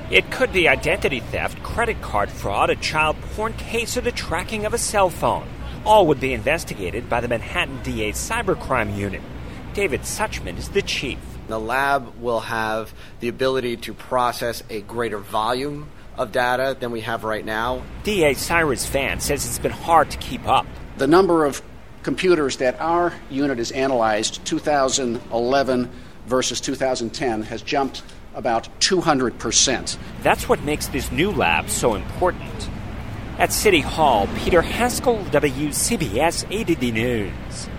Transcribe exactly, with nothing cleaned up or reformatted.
It could be identity theft, credit card fraud, a child porn case, or the tracking of a cell phone. All would be investigated by the Manhattan D A's Cybercrime Unit. David Suchman is the chief. The lab will have the ability to process a greater volume of data than we have right now. D A Cyrus Vance says it's been hard to keep up. The number of computers that our unit has analyzed, two thousand eleven versus two thousand ten, has jumped about two hundred percent. That's what makes this new lab so important. At City Hall, Peter Haskell, W C B S eight D News.